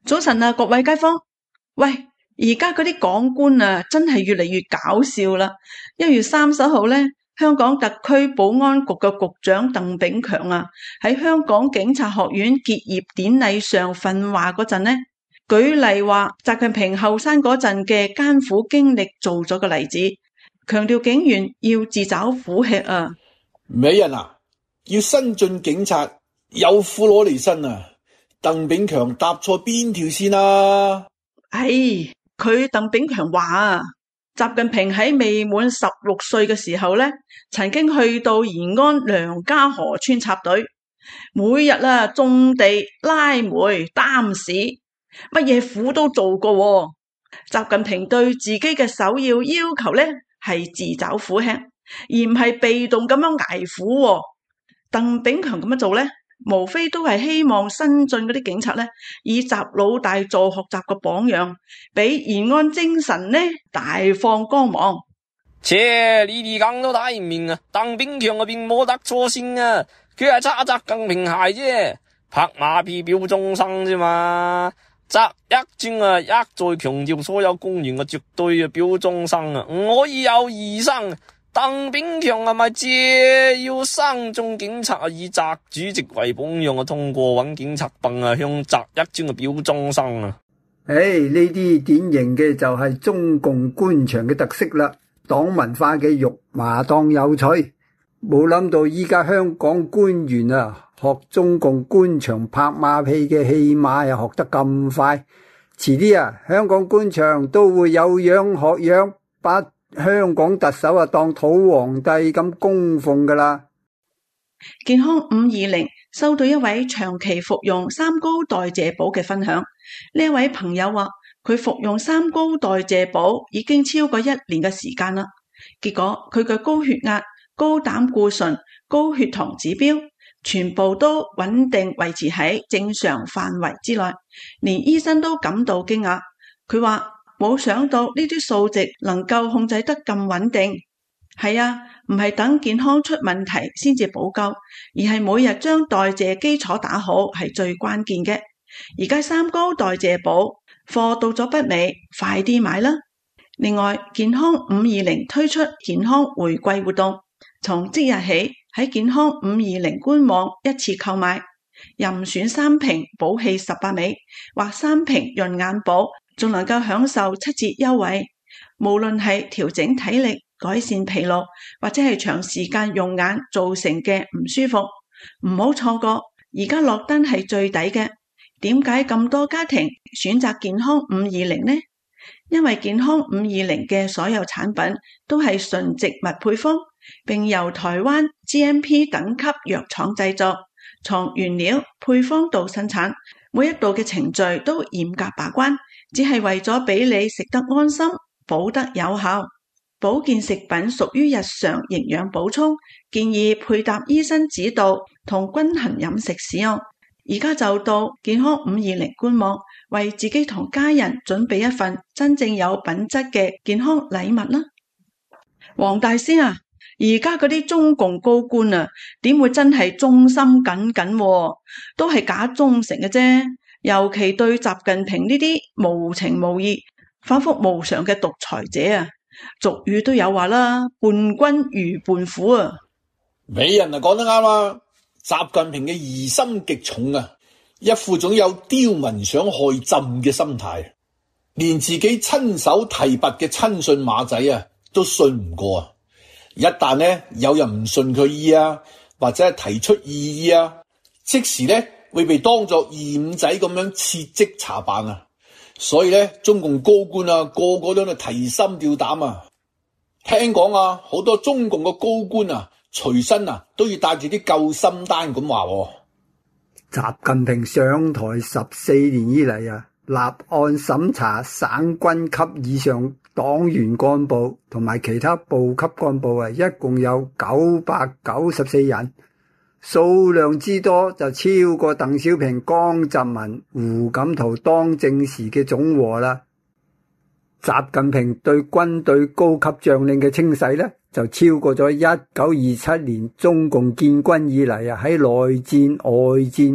早晨啊，各位街坊，喂，而家嗰啲港官啊，真係越嚟越搞笑啦。1月30號呢，香港特區保安局嘅局長鄧炳強啊，喺香港警察學院結業典禮上訓話嗰陣呢，舉例話習近平後生嗰陣嘅艱苦經歷做咗個例子，強調警員要自找苦吃啊。 美人啊，要新進警察有苦攞嚟辛啊！鄧炳強搭錯邊條線啊？ 佢鄧炳強話啊，習近平喺未滿16歲嘅時候呢，曾經去到延安梁家河村插隊，每日啊種地、拉煤、擔屎，乜嘢苦都做過喎。習近平對自己嘅首要要求呢，係自找苦吃，而唔係被動咁樣捱苦喎。鄧炳強咁樣做呢，無非都係希望新進嗰啲警察呢，以習老大做學習嘅榜樣，俾延安精神呢大放光芒。 切，你哋講到太明啊！鄧炳強啊並冇得錯先啊，佢係擦習近平鞋啫，拍馬屁表忠心啫嘛。習一尊啊一再強調所有公員嘅絕對嘅表忠心啊，唔可以有異生。鄧炳強係咪借要新進警察啊，以習主席為榜樣啊，通過揾警察笨啊，向習一尊嘅表忠心啊？ 呢啲典型嘅就係中共官場嘅特色啦，黨文化嘅肉麻當有趣。冇諗到依家香港官員啊，學中共官場拍馬屁嘅戲碼又學得咁快，遲啲啊，香港官場都會有樣學樣，把香港特首啊當土皇帝咁供奉噶啦。 健康520收到一位長期服用三高代謝寶嘅分享，呢位朋友話佢服用三高代謝寶已經超過1年嘅時間啦，結果佢嘅高血壓、高膽固醇、高血糖指標全部都穩定維持喺正常範圍之內，連醫生都感到驚訝。佢話冇想到呢啲數值能夠控制得咁穩定。係啊，唔係等健康出問題先至補救，而係每日將代謝基礎打好係最關鍵嘅。而家三高代謝寶貨到咗北美，快啲買啦！另外，健康520推出健康回饋活動，從即日起喺健康520官網一次購買，任選3瓶補氣18味或3瓶潤眼寶，仲能夠享受7折優惠。無論係調整體力、改善疲勞，或者係長時間用眼造成嘅唔舒服，唔好錯過。而家落單係最抵嘅。點解咁多家庭選擇健康520呢？因為健康520嘅所有產品都係純植物配方，並由台灣 GMP 等級藥廠製作，從原料、配方到生產，每一道嘅程序都嚴格把關，只係為咗俾你食得安心，補得有效。保健食品屬於日常營養補充，建議配搭醫生指導同均衡飲食使用。而家就到健康520官網，為自己同家人準備一份真正有品質嘅健康禮物啦。黃大仙啊，而家嗰啲中共高官啊，點會真係忠心耿耿喎？都係假忠誠嘅啫。尤其對習近平呢啲無情無義、反覆無常嘅獨裁者啊，俗語都有話啦，伴君如伴虎啊。 美人啊，講得啱啊！習近平嘅疑心極重啊，一副總有刁民想害朕嘅心態，連自己親手提拔嘅親信馬仔啊都信唔過啊！一旦呢有人唔信佢意啊，或者係提出異議啊，即時呢會被當作二五仔咁樣撤職查辦啊！所以呢，中共高官啊個個都提心吊膽啊！聽講啊，好多中共嘅高官啊隨身啊都要帶住啲救心丹咁話。 習近平上台14年以嚟啊，立案審查省軍級以上黨員幹部同埋其他部級幹部啊，一共有994人，數量之多就超過鄧小平、江澤民、胡錦濤當政時嘅總和啦。習近平對軍隊高級將領嘅清洗呢，就超過咗1927年中共建軍以嚟啊，喺內戰、外戰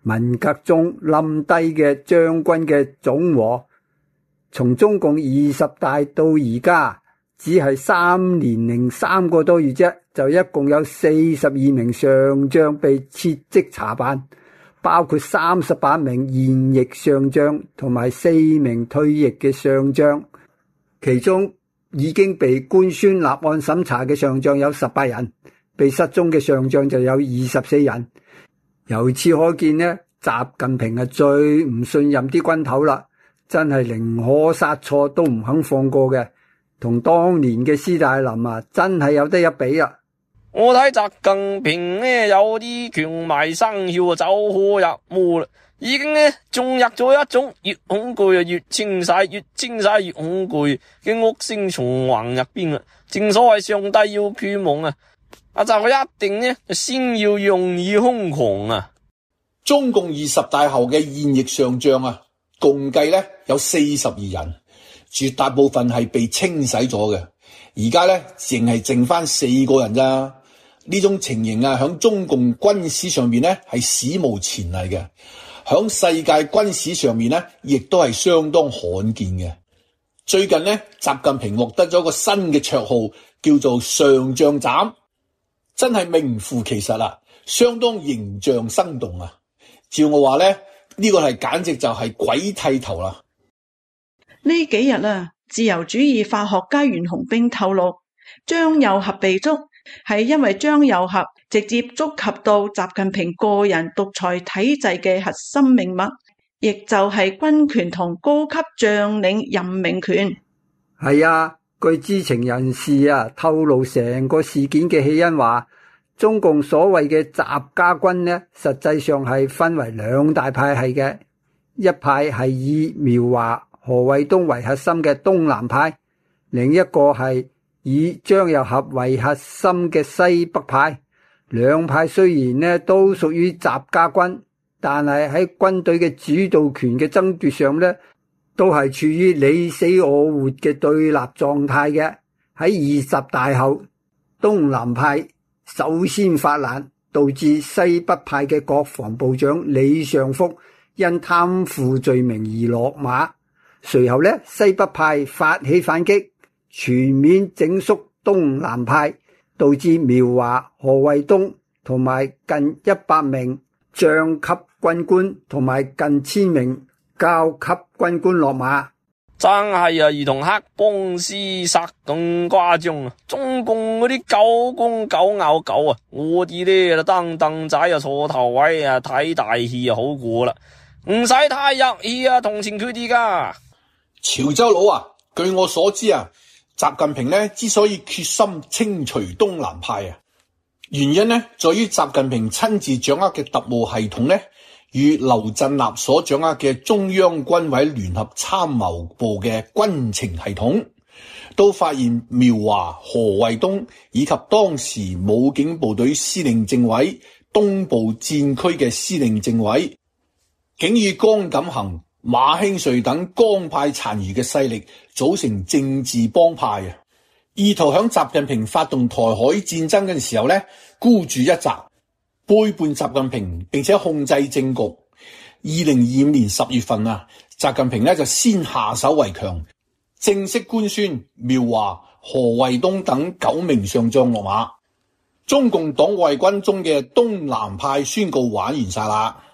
文革中冧低嘅將軍嘅總和，從中共20大到而家只係3年零3個多月啫，就一共有42名上將被撤職查辦，包括38名現役上將同埋4名退役嘅上將，其中已經被官宣立案審查嘅上將有18人，被失蹤嘅上將就有24人。由此可見呢，習近平係最唔信任啲軍頭啦，真係寧可殺錯都唔肯放過嘅，同當年嘅斯大林啊，真係有得一比啊！ 我睇習近平呢，有啲強埋生竅走火入魔啦，已經呢種入咗一種越恐懼啊越清洗，越清洗越恐懼嘅惡性循環入邊啦。正所謂上帝要驅魔啊，阿習佢一定呢先要用以兇狂啊！ 中共20大後嘅現役上將啊，共計呢有42人，絕大部分係被清洗咗嘅，而家呢淨係剩翻4個人咋。呢種情形啊，響中共軍史上面呢係史無前例嘅，響世界軍史上面呢亦都係相當罕見嘅。最近呢，習近平獲得咗個新嘅綽號，叫做上將斬，真係名副其實啦，相當形象生動啊！照我話呢，呢個係簡直就係鬼剃頭啦！ 呢幾日啊，自由主義化學家袁洪兵透露，張又俠被捉係因為張又俠直接觸及到習近平個人獨裁體制嘅核心命脈，亦就係軍權同高級將領任命權。 係啊，據知情人士啊透露成個事件嘅起因話，中共所謂嘅習家軍呢，實際上係分為2大派系嘅，一派係以苗華、何衛東為核心嘅東南派，另一個係以張又俠為核心嘅西北派。兩派雖然呢都屬於習家軍，但係喺軍隊嘅主導權嘅爭奪上呢，都係處於你死我活嘅對立狀態嘅。喺20大後，東南派首先發難，導致西北派嘅國防部長李尚福因貪腐罪名而落馬。隨後呢，西北派發起反擊，全面整肅東南派，導致苗華、何衛東同埋近100名將級軍官同埋近1000名校級軍官落馬。 真係啊，如同黑幫廝殺咁誇張啊！中共嗰啲狗公狗咬狗啊，我哋呢擔凳仔啊坐頭位啊睇大戲啊好過啦，唔使太入戲啊，同情佢哋噶。 潮州佬啊，據我所知啊，習近平呢之所以決心清除東南派啊，原因呢在於習近平親自掌握嘅特務系統呢，與劉振立所掌握嘅中央軍委聯合參謀部嘅軍情系統，都發現苗華、何衛東以及當時武警部隊司令政委、東部戰區嘅司令政委，竟與江錦衡、馬興瑞等江派殘餘嘅勢力組成政治幫派啊，意圖響習近平發動台海戰爭嘅時候呢，孤注一擲，背叛習近平，並且控制政局。2025年10月份啊，習近平呢就先下手為強，正式官宣苗華、何衛東等9名上將落馬。中共黨衛軍中嘅東南派宣告玩完晒啦。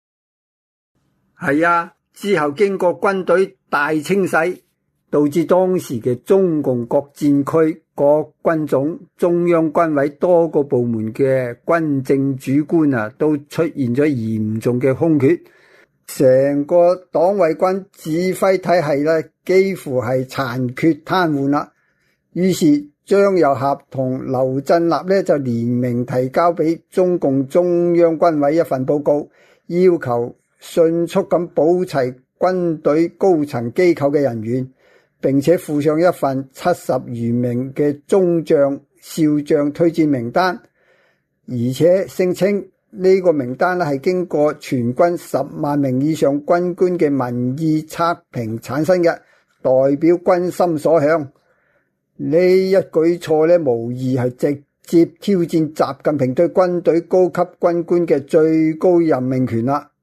係啊，之後經過軍隊大清洗，導致當時嘅中共各戰區、各軍種、中央軍委多個部門嘅軍政主官啊，都出現咗嚴重嘅空缺，成個黨衛軍指揮體系咧，幾乎係殘缺癱瘓啦。於是張又俠同劉振立咧就聯名提交俾中共中央軍委一份報告，要求迅速咁補齊軍隊高層機構嘅人員，並且附上一份70餘名嘅中將、少將推薦名單，而且聲稱呢個名單係經過全軍10萬名以上軍官嘅民意測評產生嘅，代表軍心所向。呢一舉措呢，無疑係直接挑戰習近平對軍隊高級軍官嘅最高任命權啦。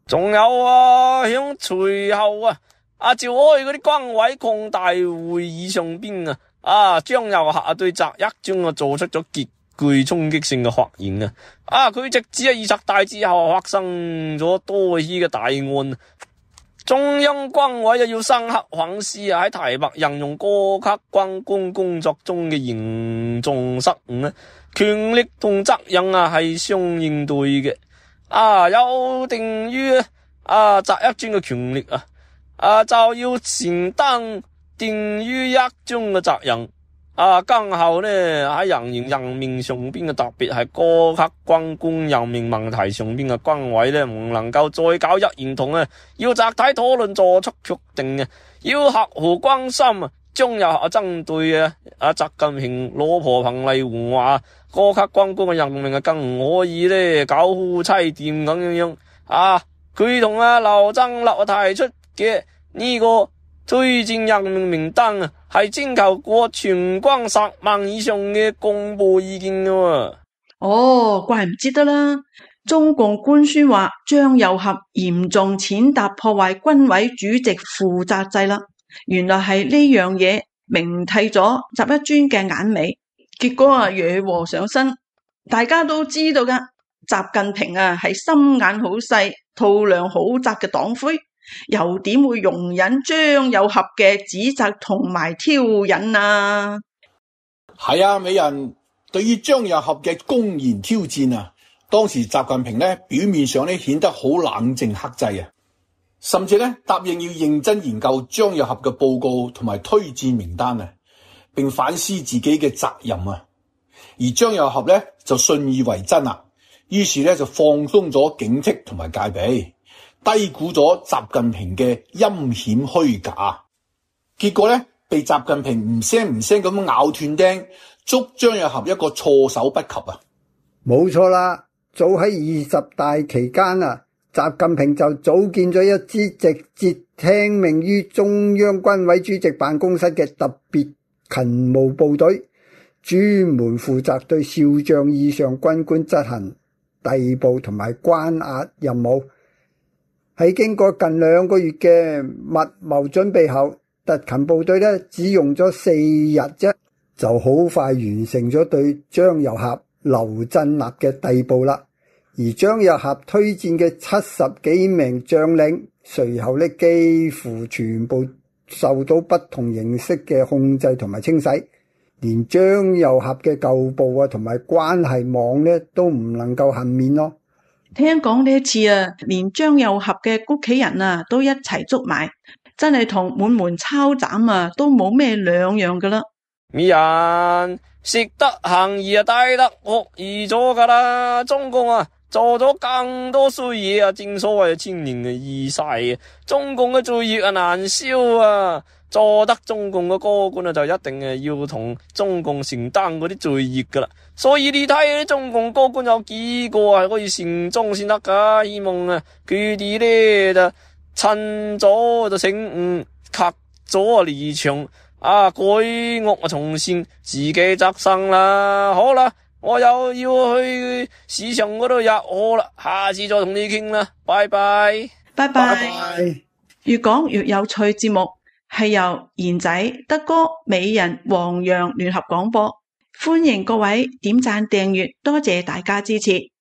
仲有啊，響隨後召開嗰啲軍委擴大會議上邊張又俠對澤一尊做出咗極具衝擊性嘅發言佢直指二十大之後發生咗多起嘅大案，中央軍委要深刻反思喺台北任用高級軍官工作中嘅嚴重失誤權力同責任係相應對嘅有定於澤一尊嘅權力就要承擔定於一尊嘅責任今後呢喺任命上邊嘅，特別係高級軍官任命問題上邊嘅軍委呢，唔能夠再搞一言堂要集體討論作出決定要合乎關心張又俠針對習近平老婆彭麗媛話高級軍官嘅任命更唔可以呢搞夫妻店咁樣佢同劉增立提出嘅呢個推薦任命名單係徵求過全軍10萬以上嘅公布意見嘅怪唔知得啦。中共官宣話張又俠嚴重踐踏破壞軍委主席負責制啦，原來係呢樣嘢明剃咗習一尊嘅眼尾，結果惹禍上身。大家都知道噶，習近平係心眼好細、肚量好窄嘅黨魁，又點會容忍張又俠嘅指責同埋挑釁啊？ 係美人，對於張又俠嘅公然挑戰當時習近平表面上顯得好冷靜克制甚至答應要認真研究張又俠嘅報告同埋推薦名單並反思自己嘅責任而張又俠就信以為真於是就放鬆咗警惕同埋戒備，低估咗習近平嘅陰險虛假，結果被習近平唔聲咁咬斷釘，捉張又俠一個措手不及冇錯啦，早喺20大期間習近平就組建咗一支直接聽命於中央軍委主席辦公室嘅特別勤務部隊，專門負責對少將以上軍官執行逮捕同埋關押任務。喺經過近2個月嘅密謀準備後，特勤部隊只用咗4日啫，就好快完成咗對張又俠、劉振立嘅逮捕啦。而張又俠推薦嘅70幾名將領，隨後幾乎全部受到不同形式嘅控制同埋清洗，連張又俠嘅舊部同埋關係網都唔能夠幸免咯。 聽講呢一次連張又俠嘅屋企人都一齊捉埋，真係同滿門抄斬都冇咩兩樣噶啦。 咩人食得鹹魚抵得鱷魚咗噶啦？中共做咗更多衰嘢正所謂千年嘅易逝中共嘅罪孽難消做得中共嘅高官就一定要同中共承擔嗰啲罪孽噶啦。所以你睇中共高官有幾個係可以善終先得噶，希望佢哋就趁早就醒悟，及早離場改惡從善，自己則生啦。好啦，我又要去市場嗰度入貨啦，下次再同你傾啦，拜拜。 拜拜。越講越有趣節目係由賢仔、德哥、美人、黃洋聯合廣播，歡迎各位點讚訂閱，多謝大家支持。